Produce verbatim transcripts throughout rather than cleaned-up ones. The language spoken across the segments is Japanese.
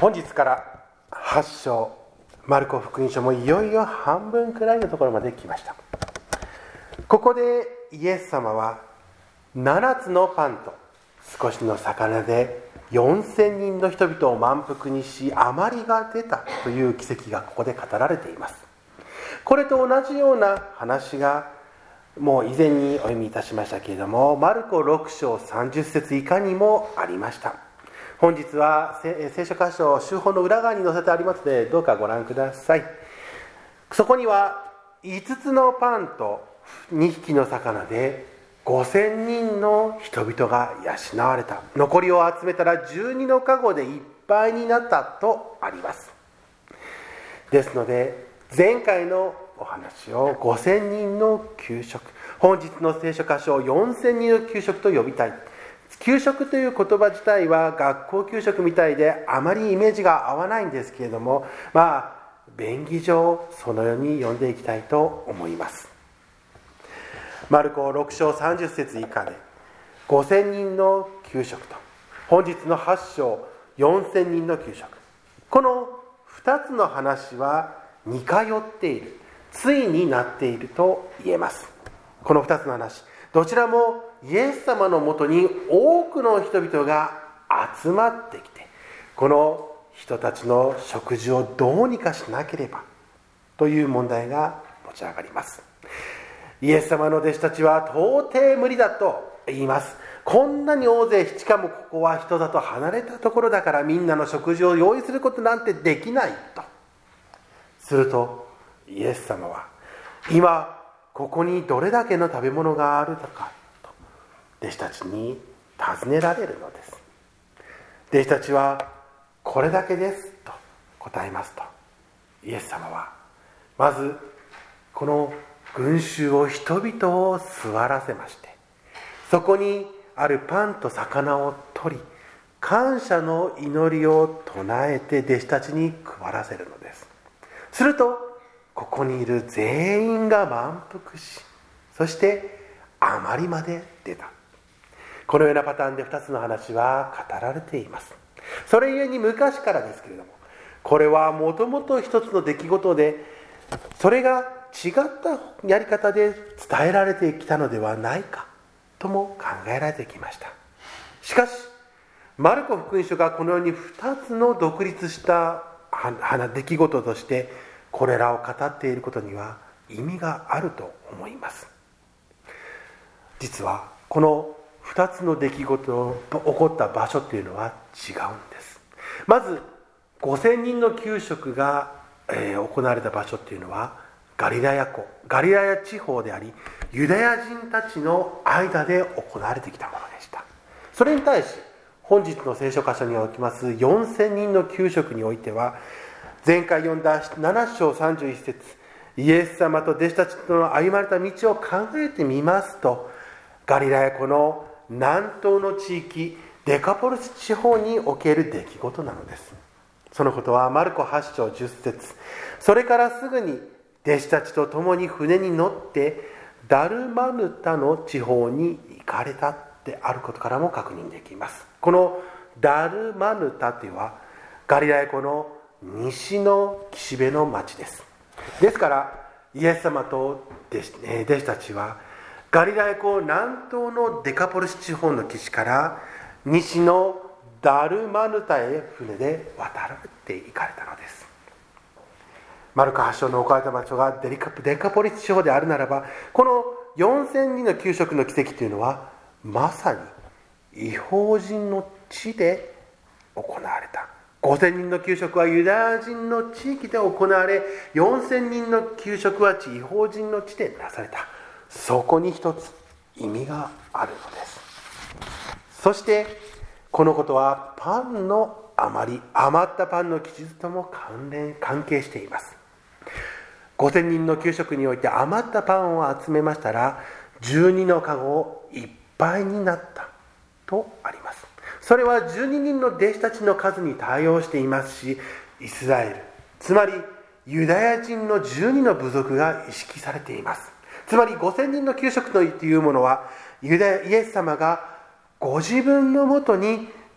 本日からはち章マルコ福音書もいよいよ半分くらいのところまで来ました。ここでイエス様はななつのパンと少しの魚でよんせんにんの人々を満腹にし、余りが出たという奇跡がここで語られています。これと同じような話がもう以前にお読みいたしましたけれども、マルコろく章さんじゅっ節以下にもありました。本日は聖書箇所手法の裏側に載せてありますので、どうかご覧ください。そこにはいつつのパンとにひきの魚でごせんにんの人々が養われた。残りを集めたらじゅうにのかごでいっぱいになったとあります。ですので前回のお話をごせんにんの給食、本日の聖書箇所をよんせんにんの給食と呼びたい。給食という言葉自体は学校給食みたいであまりイメージが合わないんですけれども、まあ便宜上そのように読んでいきたいと思います。マルコろく章さんじゅっ節以下でごせんにんの給食と、本日のはち章よんせんにんの給食、このふたつの話は似通っている、対になっていると言えます。このふたつの話、どちらもイエス様のもとに多くの人々が集まってきて、この人たちの食事をどうにかしなければという問題が持ち上がります。イエス様の弟子たちは到底無理だと言います。こんなに大勢、しかもここは人里離れたところだからみんなの食事を用意することなんてできないと。するとイエス様は、今ここにどれだけの食べ物があるのかと弟子たちに尋ねられるのです。弟子たちはこれだけですと答えますと、イエス様はまずこの群衆を人々を座らせまして、そこにあるパンと魚を取り、感謝の祈りを唱えて弟子たちに配らせるのです。するとここにいる全員が満腹し、そして余りまで出た。このようなパターンでふたつの話は語られています。それゆえに昔からですけれども、これはもともと一つの出来事で、それが違ったやり方で伝えられてきたのではないかとも考えられてきました。しかしマルコ福音書がこのようにふたつの独立した出来事としてこれらを語っていることには意味があると思います。実はこのふたつの出来事が起こった場所っていうのは違うんです。まずごせんにんの給食が、えー、行われた場所っていうのはガリラヤ湖、ガリラヤ地方であり、ユダヤ人たちの間で行われてきたものでした。それに対し本日の聖書箇所におきますよんせんにんの給食においては、前回読んだなな章さんじゅういち節、イエス様と弟子たちとの歩まれた道を考えてみますと、ガリラヤ湖の南東の地域デカポリス地方における出来事なのです。そのことはマルコはち章じゅっ節、それからすぐに弟子たちと共に船に乗ってダルマヌタの地方に行かれたであることからも確認できます。このダルマヌタというのはガリラヤ湖の西の岸辺の町です。ですからイエス様と弟子、弟子たちはガリラヤ湖南東のデカポリス地方の岸から西のダルマヌタへ船で渡られて行かれたのです。マルコはち章の置かれた場所がデカ、デカポリス地方であるならば、このよんせんにんの給食の奇跡というのはまさに異邦人の地で行われた。ごせんにんの給食はユダヤ人の地域で行われ、よんせんにんの給食は異邦人の地でなされた。そこに一つ意味があるのです。そしてこのことはパンの余り、余ったパンの記述とも関連関係しています。ごせんにんの給食において余ったパンを集めましたらじゅうにのかごいっぱいになったとあります。それはじゅうににんの弟子たちの数に対応していますし、イスラエル、つまりユダヤ人のじゅうにの部族が意識されています。つまりごせんにんの給食というものはユダイエス様がご自分のもとに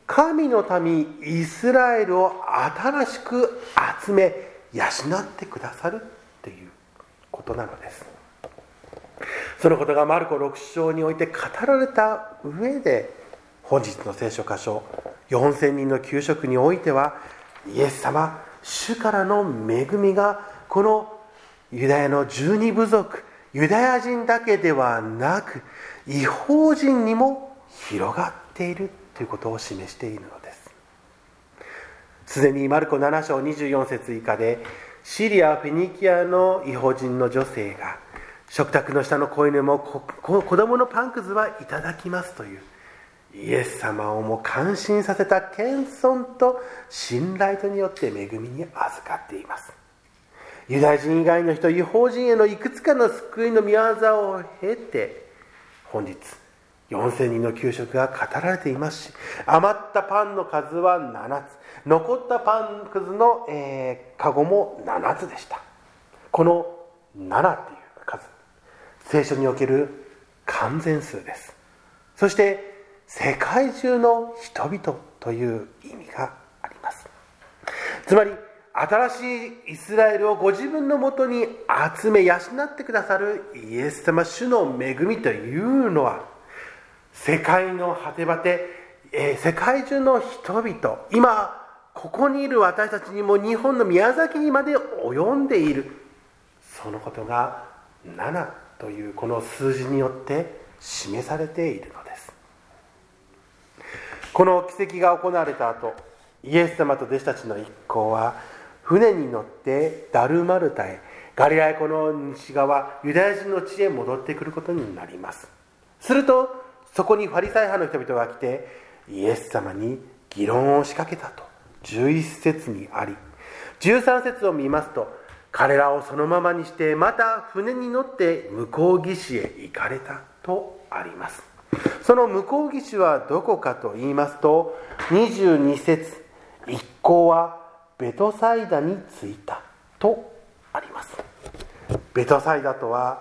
神の民イスラエルを新しく集め養ってくださるということなのです。そのことがマルコろく章において語られた上で、本日の聖書箇所よんせんにんの給食においては、イエス様主からの恵みがこのユダヤの十二部族、ユダヤ人だけではなく異邦人にも広がっているということを示しているのです。すでにマルコなな章にじゅうよん節以下で、シリア・フェニキアの異邦人の女性が、食卓の下の子犬も子供のパンくずはいただきますという、イエス様をも感心させた謙遜と信頼とによって恵みに預かっています。ユダヤ人以外の人、異邦人へのいくつかの救いの御業を経て、本日よんせんにんの給食が語られていますし、余ったパンの数はななつ、残ったパンくずの、えー、カゴもななつでした。このななという数、聖書における完全数です。そして世界中の人々という意味があります。つまり新しいイスラエルをご自分のもとに集め養ってくださるイエス様主の恵みというのは、世界の果て果て、えー、世界中の人々、今ここにいる私たちにも日本の宮崎にまで及んでいる、そのことがななというこの数字によって示されているのです。この奇跡が行われた後、イエス様と弟子たちの一行は船に乗ってダルマルタへ、ガリラヤ湖の西側、ユダヤ人の地へ戻ってくることになります。するとそこにファリサイ派の人々が来て、イエス様に議論を仕掛けたとじゅういち節にあり、じゅうさん節を見ますと、彼らをそのままにしてまた船に乗って向こう岸へ行かれたとあります。その向こう岸はどこかと言いますと、にじゅうに節、一行はベトサイダに着いたとあります。ベトサイダとは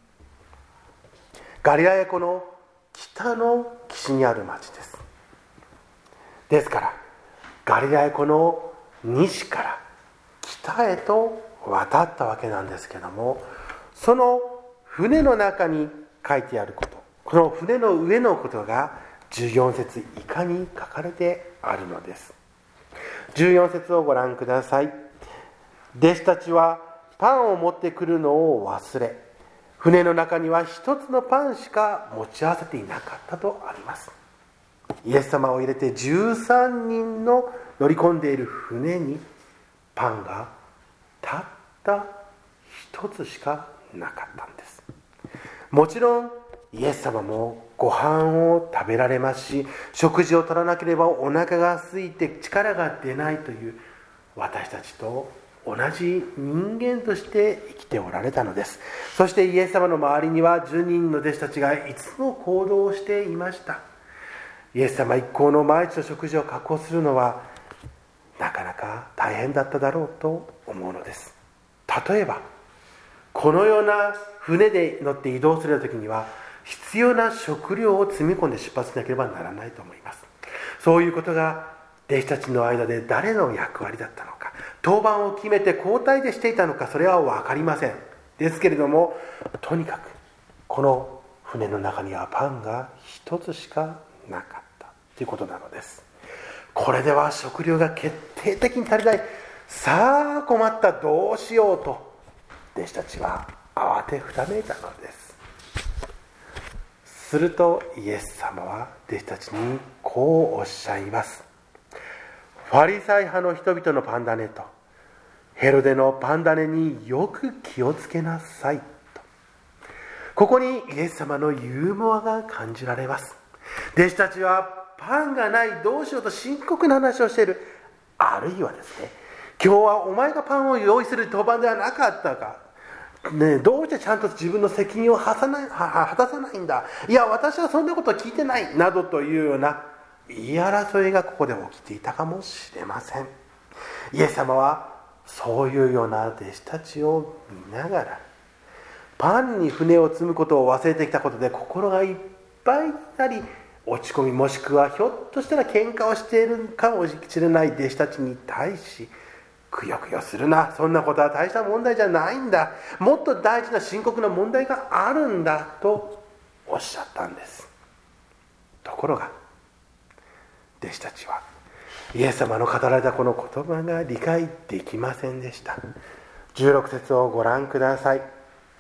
ガリラヤ湖の北の岸にある町です。ですからガリラヤ湖の西から北へと渡ったわけなんですけども、その船の中に書いてあること、この船の上のことがじゅうよん節以下に書かれてあるのです。じゅうよん節をご覧ください。弟子たちはパンを持ってくるのを忘れ、船の中には一つのパンしか持ち合わせていなかったとあります。イエス様を入れてじゅうさんにんの乗り込んでいる船にパンがたった一つしかなかったんです。もちろんイエス様もご飯を食べられますし、食事を取らなければお腹が空いて力が出ないという私たちと同じ人間として生きておられたのです。そしてイエス様の周りにはじゅうにんの弟子たちがいつも行動をしていました。イエス様一行の毎日の食事を確保するのはなかなか大変だっただろうと思うのです。例えばこのような船で乗って移動するときには必要な食料を積み込んで出発しなければならないと思います。そういうことが弟子たちの間で誰の役割だったのか、当番を決めて交代でしていたのか、それは分かりません。ですけれども、とにかくこの船の中にはパンが一つしかなかったということなのです。これでは食料が決定的に足りない、さあ困った、どうしようと弟子たちは慌てふためいたのです。するとイエス様は弟子たちにこうおっしゃいます。ファリサイ派の人々のパンダネとヘロデのパンダネによく気をつけなさいと。ここにイエス様のユーモアが感じられます。弟子たちはパンがない、どうしようと深刻な話をしている。あるいはですね、今日はお前がパンを用意する当番ではなかったか、ね、どうしてちゃんと自分の責任を果たさない、果たさないんだ、いや私はそんなことを聞いてないなどというような言い争いがここで起きていたかもしれません。イエス様はそういうような弟子たちを見ながら、パンに船を積むことを忘れてきたことで心がいっぱいになり落ち込み、もしくはひょっとしたら喧嘩をしているかもしれない弟子たちに対し、くよくよするな、そんなことは大した問題じゃないんだ、もっと大事な深刻な問題があるんだとおっしゃったんです。ところが弟子たちはイエス様の語られたこの言葉が理解できませんでした。じゅうろく節をご覧ください。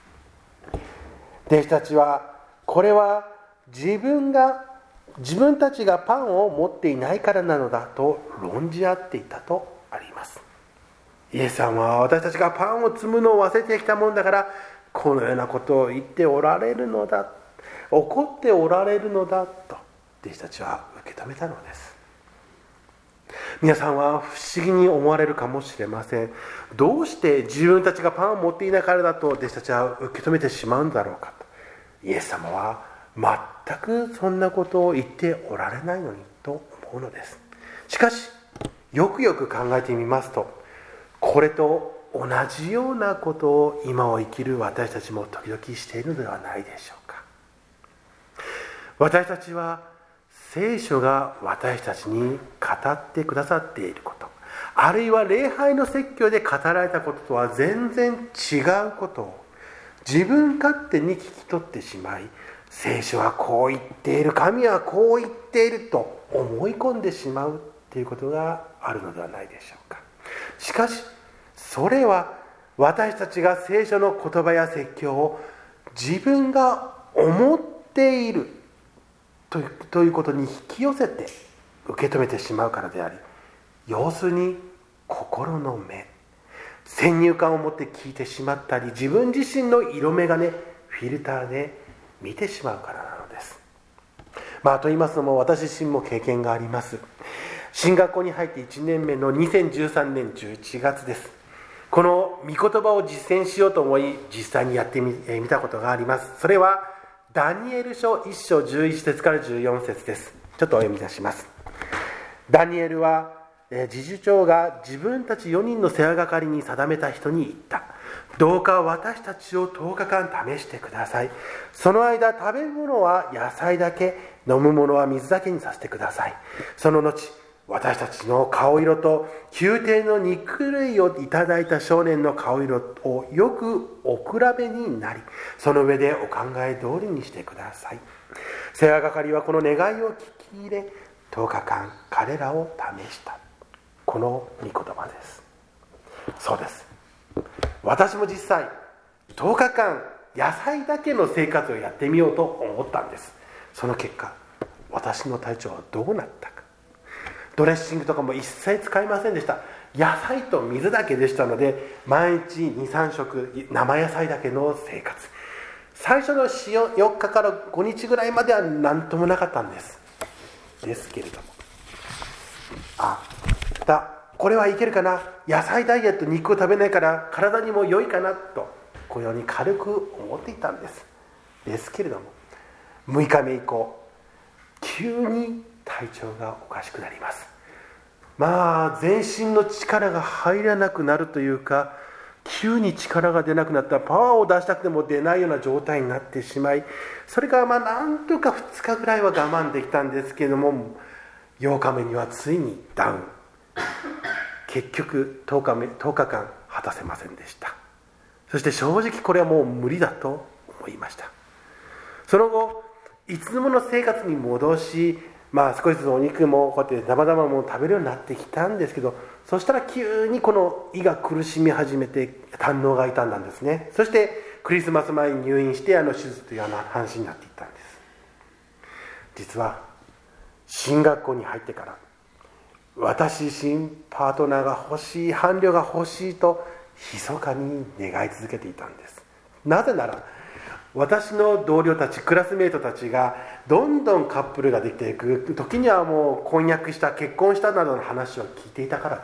弟子たちは、これは自分が自分たちがパンを持っていないからなのだと論じ合っていたとあります。イエス様は、私たちがパンを積むのを忘れてきたもんだからこのようなことを言っておられるのだ、怒っておられるのだと弟子たちは受け止めたのです。皆さんは不思議に思われるかもしれません。どうして自分たちがパンを持っていないからだと弟子たちは受け止めてしまうんだろうかと。イエス様は全くそんなことを言っておられないのにと思うのです。しかしよくよく考えてみますと、これと同じようなことを今を生きる私たちも時々しているのではないでしょうか。私たちは聖書が私たちに語ってくださっていること、あるいは礼拝の説教で語られたこととは全然違うことを自分勝手に聞き取ってしまい、聖書はこう言っている、神はこう言っていると思い込んでしまうということがあるのではないでしょうか。しかしそれは私たちが聖書の言葉や説教を自分が思っているという、ということに引き寄せて受け止めてしまうからであり、要するに心の目、先入観を持って聞いてしまったり、自分自身の色眼鏡、フィルターで見てしまうからなのです。まあと言いますのも、私自身も経験があります。進学校に入っていちねんめのにせんじゅうさんねんじゅういちがつです。この御言葉を実践しようと思い、実際にやってみ、えー、見たことがあります。それはダニエル書いっ章じゅういち節からじゅうよん節です。ちょっとお読み出します。ダニエルは、えー、侍従長が自分たちよにんの世話係に定めた人に言った。どうか私たちをとおかかん試してください。その間、食べ物は野菜だけ、飲むものは水だけにさせてください。その後、私たちの顔色と宮廷の肉類をいただいた少年の顔色をよくお比べになり、その上でお考え通りにしてください。世話係はこの願いを聞き入れ、とおかかん彼らを試した。この御言葉です。そうです。私も実際とおかかん野菜だけの生活をやってみようと思ったんです。その結果、私の体調はどうなったか。ドレッシングとかも一切使いませんでした。野菜と水だけでしたので、毎日に、さん食生野菜だけの生活。最初のよっかからごにちぐらいまでは何ともなかったんですですけれども、あだこれはいけるかな、野菜ダイエット、肉を食べないから体にも良いかなと、このように軽く思っていたんですですけれども、むいかめ以降急に体調がおかしくなります。まあ全身の力が入らなくなるというか、急に力が出なくなったらパワーを出したくても出ないような状態になってしまい、それからまあなんとかふつかぐらいは我慢できたんですけれども、ようかめにはついにダウン。結局とおかめとおかかん果たせませんでした。そして正直これはもう無理だと思いました。その後いつもの生活に戻し、まあ少しずつお肉もこうやって生々もの食べるようになってきたんですけど、そしたら急にこの胃が苦しみ始めて胆のうが痛んだんですね。そしてクリスマス前に入院して、あの手術というような話になっていったんです。実は進学校に入ってから私自身パートナーが欲しい、伴侶が欲しいと密かに願い続けていたんです。なぜなら私の同僚たち、クラスメートたちがどんどんカップルができていく、時にはもう婚約した、結婚したなどの話を聞いていたからなんです。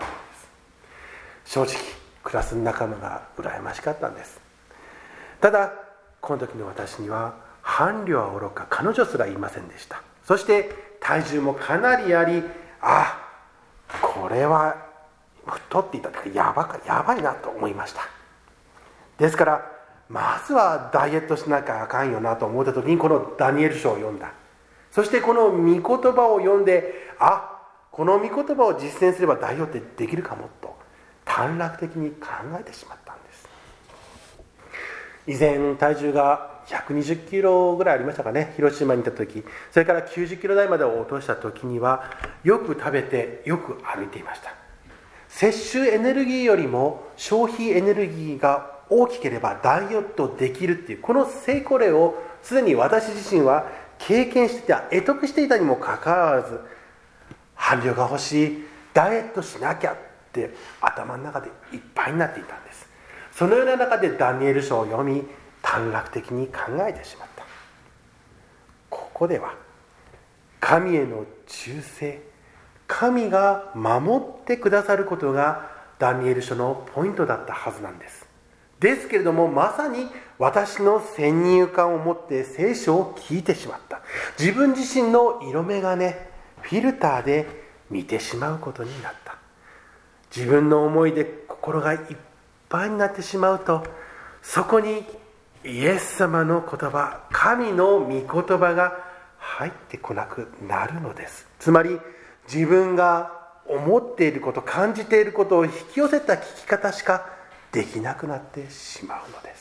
正直クラスの仲間が羨ましかったんです。ただこの時の私には伴侶はおろか彼女すらいませんでした。そして体重もかなりあり、あこれは太っていたというかやばかやばいなと思いました。ですからまずはダイエットしなきゃあかんよなと思った時に、このダニエル書を読んだ。 そしてこの御言葉を読んで、あ、この御言葉を実践すれば代表ってできるかもと短絡的に考えてしまったんです。以前体重がひゃくにじゅっキロぐらいありましたかね、広島にいた時。それからきゅうじゅっキロ台まで落とした時には、よく食べてよく歩いていました。摂取エネルギーよりも消費エネルギーが大きければダイエットできるっていう、この成功例をすでに私自身は経験していた、得得していたにもかかわらず、伴侶が欲しい、ダイエットしなきゃって頭の中でいっぱいになっていたんです。そのような中でダニエル書を読み、短絡的に考えてしまった。ここでは神への忠誠、神が守ってくださることがダニエル書のポイントだったはずなんです。ですけれども、まさに私の先入観を持って聖書を聞いてしまった。自分自身の色眼鏡、フィルターで見てしまうことになった。自分の思いで心がいっぱいになってしまうと、そこにイエス様の言葉、神の御言葉が入ってこなくなるのです。つまり自分が思っていること、感じていることを引き寄せた聞き方しかできなくなってしまうのです。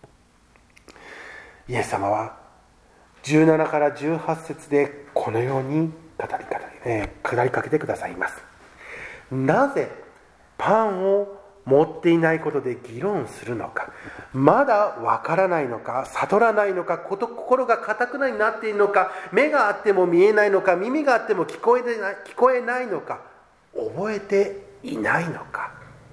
イエス様はじゅうななからじゅうはち節でこのように語りかけ、えー、語りかけてくださいます。なぜパンを持っていないことで議論するのか、まだわからないのか、悟らないのか、心が固くなになっているのか、目があっても見えないのか、耳があっても聞こえない、聞こえないのか、覚えていないのか。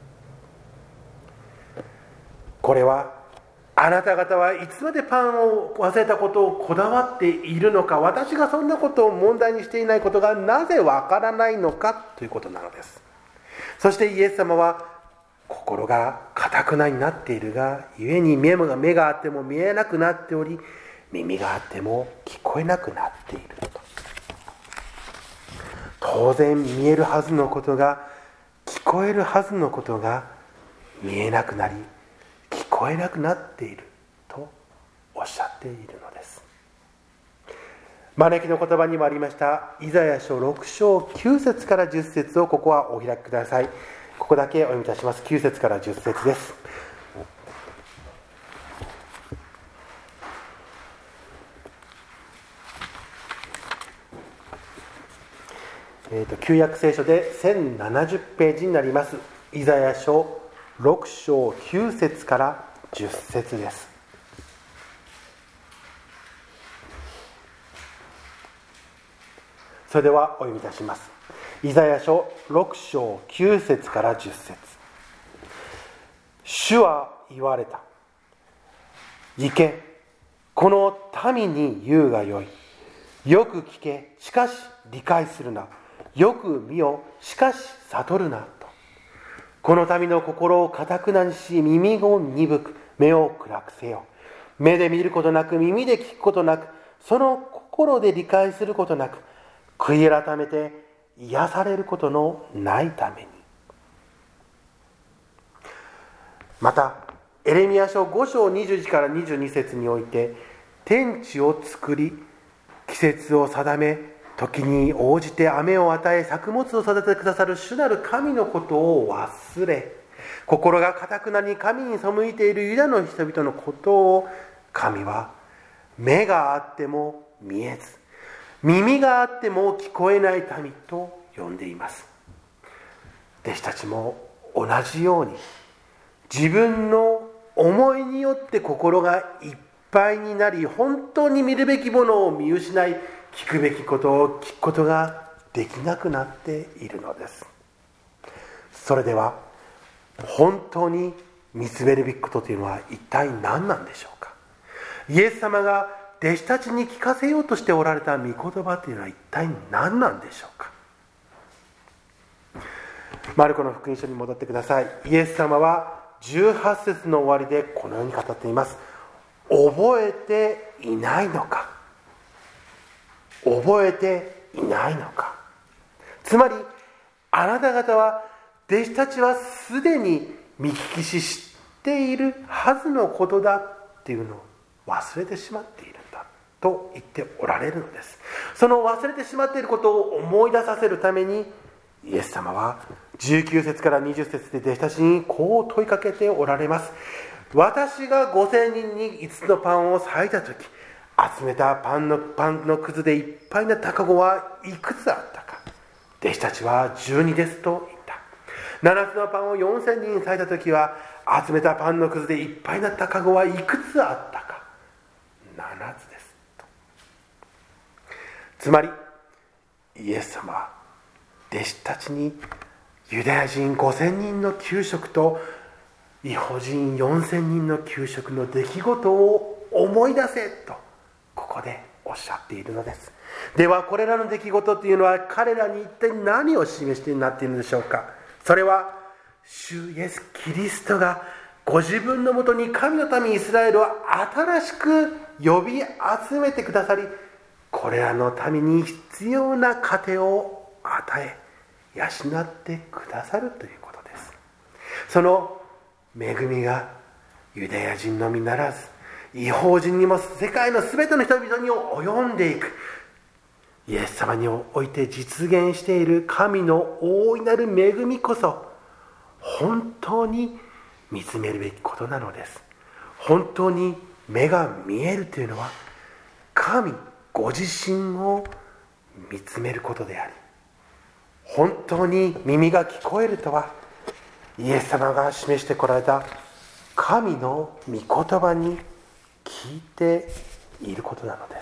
これはあなた方はいつまでパンを忘れたことをこだわっているのか、私がそんなことを問題にしていないことがなぜわからないのかということなのです。そしてイエス様は、心が堅くなになっているがゆえに、目が目があっても見えなくなっており、耳があっても聞こえなくなっていると。当然見えるはずのことが、聞こえるはずのことが見えなくなり、聞こえなくなっているとおっしゃっているのです。招きの言葉にもありましたイザヤ書ろく章きゅう節からじゅっ節をここはお開きください。ここだけお読みいたします。きゅう節からじゅっ節です。えーと、旧約聖書でせんななじゅうページになります。イザヤ書ろく章きゅう節からじゅっ節です。それではお読みいたします。イザヤ書ろく章きゅう節からじゅっ節。主は言われた。行け、この民に言うがよい。よく聞け、しかし理解するな。よく見よ、しかし悟るなと。この民の心を堅くなにし、耳を鈍く、目を暗くせよ。目で見ることなく、耳で聞くことなく、その心で理解することなく、悔い改めて癒されることのないために。またエレミヤ書ご章にじゅういちからにじゅうに節において、天地を作り季節を定め、時に応じて雨を与え作物を育ててくださる主なる神のことを忘れ、心が堅くなり神に背いているユダの人々のことを、神は目があっても見えず、耳があっても聞こえない民と呼んでいます。弟子たちも同じように、自分の思いによって心がいっぱいになり、本当に見るべきものを見失い、聞くべきことを聞くことができなくなっているのです。それでは本当に見つめるべきことというのは一体何なんでしょうか。イエス様が弟子たちに聞かせようとしておられた御言葉というのは一体何なんでしょうか。マルコの福音書に戻ってください。イエス様はじゅうはち節の終わりでこのように語っています。覚えていないのか、覚えていないのか。つまりあなた方は、弟子たちはすでに見聞きし知っているはずのことだっていうのを忘れてしまっているんだ。 と言っておられるのです。その忘れてしまっていることを思い出させるために、イエス様はじゅうきゅう節からにじゅう節で弟子たちにこう問いかけておられます。私がごせんにんにいつつのパンを裂いたとき、集めたパンのパンのくずでいっぱいな卵はいくつあったか。弟子たちはじゅうにですと言った。ななつのパンをよんせんにんに裂いたときは、集めたパンのくずでいっぱいな卵はいくつあったか。ななつですと。つまりイエス様は弟子たちにユダヤ人ごせんにんの給食と異邦人よんせんにんの給食の出来事を思い出せとここでおっしゃっているのです。ではこれらの出来事というのは彼らに一体何を示してなっているのでしょうか。それは主イエス・キリストがご自分のもとに神の民イスラエルを新しく呼び集めてくださり、これらの民に必要な糧を与え養ってくださるということです。その恵みがユダヤ人のみならず異邦人にも世界のすべての人々に及んでいく、イエス様において実現している神の大いなる恵みこそ本当に見つめるべきことなのです。本当に目が見えるというのは神ご自身を見つめることであり、本当に耳が聞こえるとはイエス様が示してこられた神の御言葉に聞いていることなのです。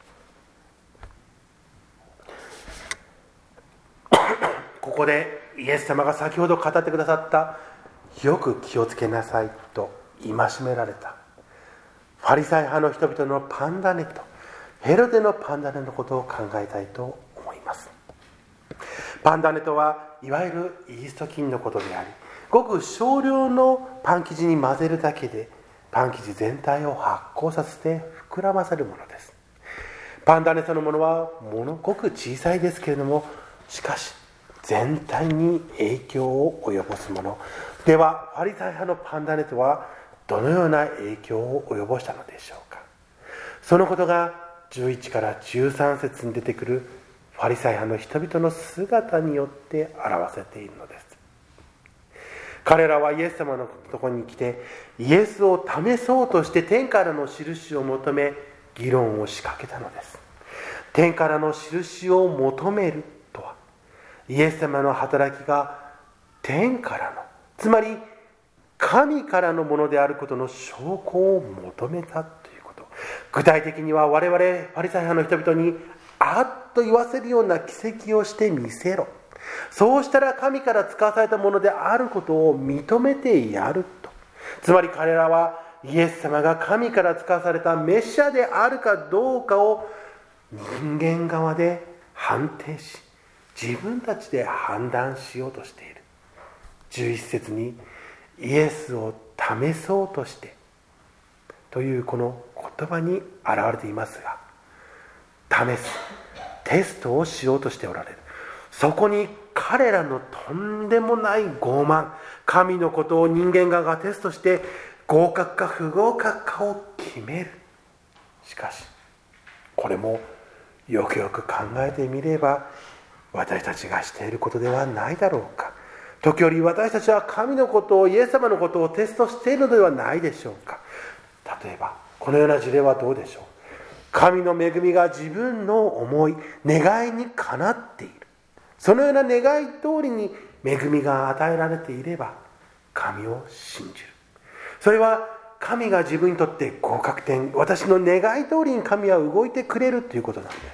ここでイエス様が先ほど語ってくださったよく気をつけなさいと戒められたファリサイ派の人々のパンダネとヘロデのパンダネのことを考えたいと思います。パンダネとはいわゆるイースト菌のことであり、ごく少量のパン生地に混ぜるだけでパン生地全体を発酵させて膨らませるものです。パンダネそのものはものごく小さいですけれども、しかし全体に影響を及ぼすものでは、ファリサイ派のパンダネとはどのような影響を及ぼしたのでしょうか。そのことがじゅういちからじゅうさん節に出てくるファリサイ派の人々の姿によって表せているのです。彼らはイエス様のところに来てイエスを試そうとして天からの印を求め議論を仕掛けたのです。天からの印を求めるとは、イエス様の働きが天からの、つまり神からのものであることの証拠を求めたということ。具体的には我々ファリサイ派の人々にあっと言わせるような奇跡をしてみせろ、そうしたら神から使わされたものであることを認めてやると。つまり彼らはイエス様が神から使わされたメシアであるかどうかを人間側で判定し、自分たちで判断しようとしている。じゅういち節にイエスを試そうとしてというこの言葉に表れていますが、試す、テストをしようとしておられる。そこに彼らのとんでもない傲慢、神のことを人間側がテストして合格か不合格かを決める。しかしこれもよくよく考えてみれば私たちがしていることではないだろうか。時折私たちは神のことを、イエス様のことをテストしているのではないでしょうか。例えばこのような事例はどうでしょう。神の恵みが自分の思い、願いにかなっている。そのような願い通りに恵みが与えられていれば神を信じる。それは神が自分にとって合格点、私の願い通りに神は動いてくれるということなんです。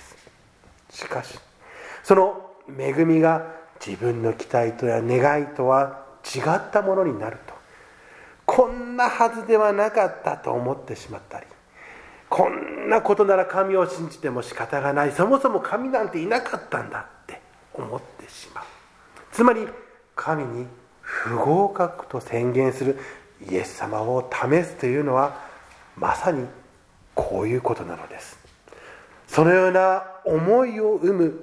しかしその恵みが自分の期待とや願いとは違ったものになると、こんなはずではなかったと思ってしまったり、こんなことなら神を信じても仕方がない、そもそも神なんていなかったんだって思ってしまう。つまり神に不合格と宣言するイエス様を試すというのはまさにこういうことなのです。そのような思いを生む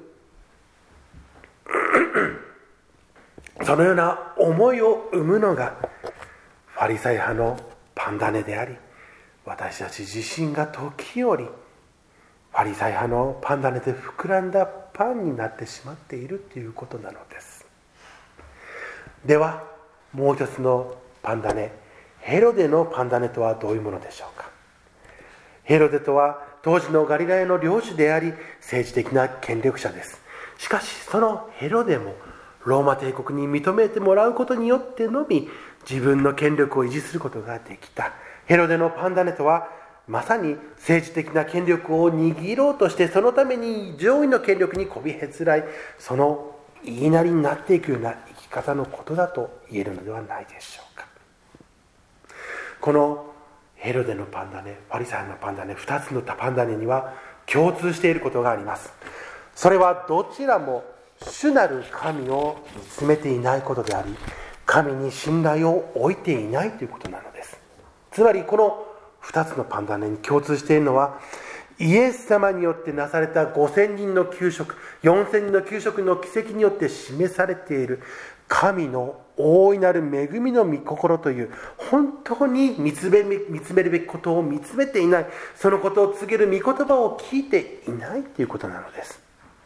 そのような思いを生むのがファリサイ派のパンダネであり、私たち自身が時折ァリサイ派のパンダネで膨らんだパンになってしまっているということなのです。ではもう一つのパンダネ、ヘロデのパンダネとはどういうものでしょうか。ヘロデとは当時のガリラヤの領主であり、政治的な権力者です。しかしそのヘロデもローマ帝国に認めてもらうことによってのみ自分の権力を維持することができた。ヘロデのパンダネとはまさに政治的な権力を握ろうとして、そのために上位の権力にこびへつらい、その言いなりになっていくような生き方のことだと言えるのではないでしょうか。このヘロデのパンダネ、ファリサイのパンダネ、ふたつのパンダネには共通していることがあります。それはどちらも主なる神を見つめていないことであり、神に信頼を置いていないということなのです。つまりこのふたつのパンダネに共通しているのは、イエス様によってなされたごせんにんの救贖、よんせんにんの救贖の奇跡によって示されている神の大いなる恵みの御心という、本当に見つめ、見つめるべきことを見つめていない、そのことを告げる御言葉を聞いていないということなのです。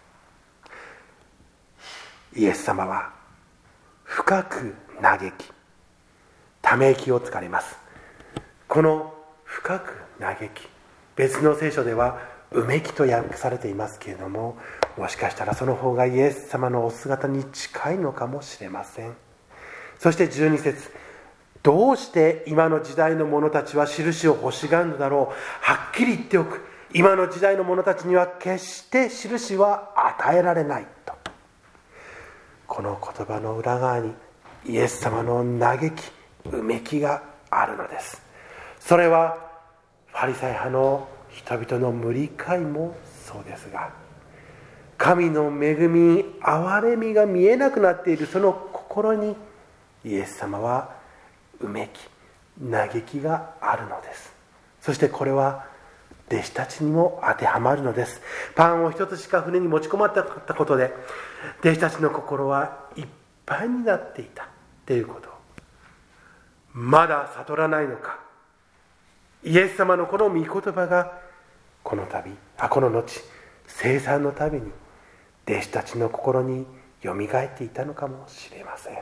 イエス様は深く嘆き、ため息をつかれます。この深く嘆き、別の聖書ではうめきと訳されていますけれども、もしかしたらその方がイエス様のお姿に近いのかもしれません。そしてじゅうに節、どうして今の時代の者たちは印を欲しがるのだろう。はっきり言っておく、今の時代の者たちには決して印は与えられないと。この言葉の裏側にイエス様の嘆き、うめきがあるのです。それはファリサイ派の人々の無理解もそうですが、神の恵み、憐れみが見えなくなっているその心にイエス様はうめき、嘆きがあるのです。そしてこれは弟子たちにも当てはまるのです。パンを一つしか船に持ち込まなかったことで、弟子たちの心はいっぱいになっていたということ、まだ悟らないのか。イエス様のこの御言葉がこの度、あこの後聖餐のたびに弟子たちの心によみがえっていたのかもしれません。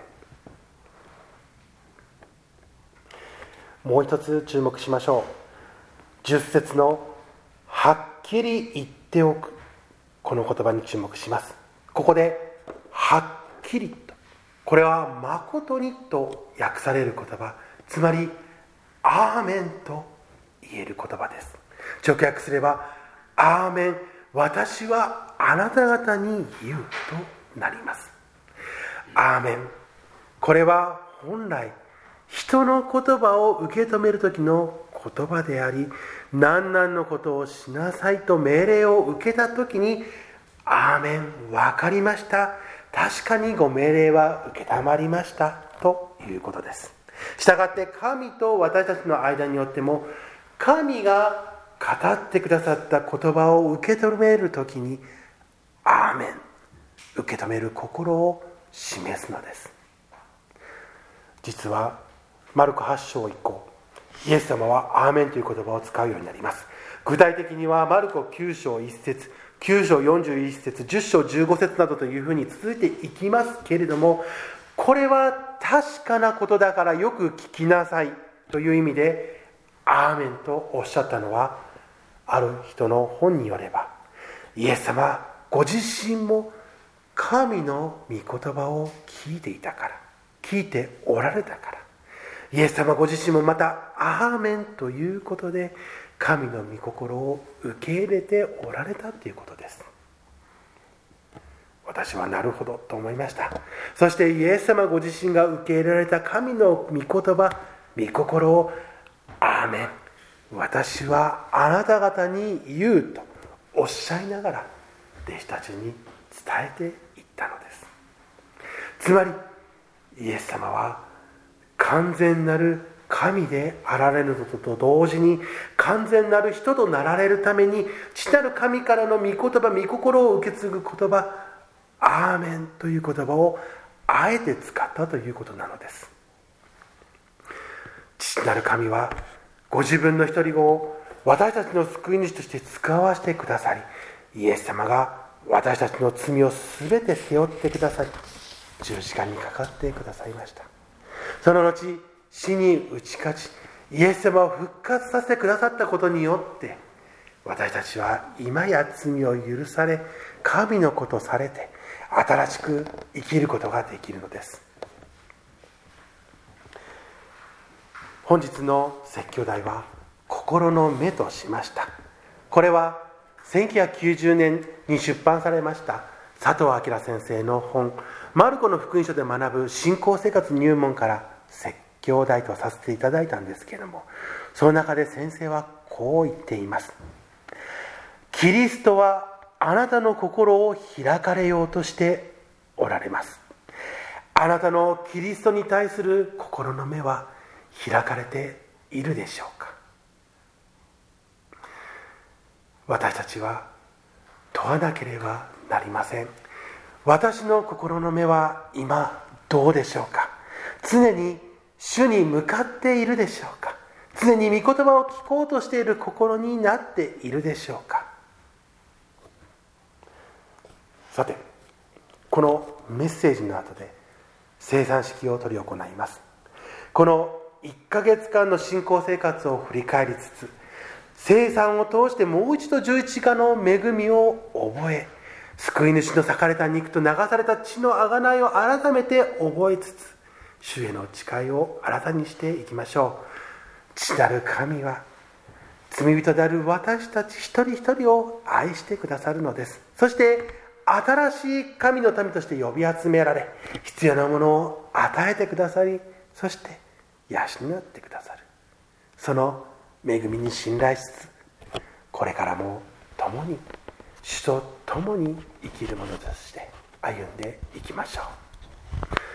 もう一つ注目しましょう。じゅっ節のはっきり言っておく、この言葉に注目します。ここではっきりと、これは誠にと訳される言葉、つまりアーメンと言える言葉です。直訳すればアーメン、私はあなた方に言うとなります。アーメン、これは本来人の言葉を受け止める時の言葉であり、何々のことをしなさいと命令を受けた時にアーメン、分かりました、確かにご命令は受けたまりましたということです。したがって神と私たちの間によっても、神が語ってくださった言葉を受け止めるときにアーメン、受け止める心を示すのです。実はマルコはち章以降、イエス様はアーメンという言葉を使うようになります。具体的にはマルコきゅう章いち節、きゅう章よんじゅういち節、じゅっ章じゅうご節などというふうに続いていきますけれども、これは確かなことだからよく聞きなさいという意味でアーメンとおっしゃったのは、ある人の本によれば、イエス様ご自身も神の御言葉を聞いていたから、聞いておられたから、イエス様ご自身もまたアーメンということで神の御心を受け入れておられたということです。私はなるほどと思いました。そしてイエス様ご自身が受け入れられた神の御言葉、御心をアーメン、私はあなた方に言うとおっしゃいながら弟子たちに伝えていったのです。つまりイエス様は完全なる神であられるのと同時に、完全なる人となられるために父なる神からの御言葉、御心を受け継ぐ言葉、アーメンという言葉をあえて使ったということなのです。父なる神はご自分の一人子を私たちの救い主として使わせてくださり、イエス様が私たちの罪をすべて背負ってくださり、十字架にかかってくださいました。その後、死に打ち勝ち、イエス様を復活させてくださったことによって、私たちは今や罪を許され、神の子とされて、新しく生きることができるのです。本日の説教題は、心の目としました。これはせんきゅうひゃくきゅうじゅうねんに出版されました佐藤明先生の本、マルコの福音書で学ぶ信仰生活入門から説教題とさせていただいたんですけれども、その中で先生はこう言っています。キリストはあなたの心を開かれようとしておられます。あなたのキリストに対する心の目は開かれているでしょうか。私たちは問わなければなりません。私の心の目は今どうでしょうか。常に主に向かっているでしょうか。常に御言葉を聞こうとしている心になっているでしょうか。さて、このメッセージの後で生産式を執り行います。このいっかげつかんの信仰生活を振り返りつつ、生産を通してもう一度十字架の恵みを覚え、救い主の裂かれた肉と流された血の贖いを改めて覚えつつ、主への誓いを新たにしていきましょう。父なる神は罪人である私たち一人一人を愛してくださるのです。そして新しい神の民として呼び集められ、必要なものを与えてくださり、そして養ってくださる。その恵みに信頼しつつ、これからも共に主と共に生きる者として歩んでいきましょう。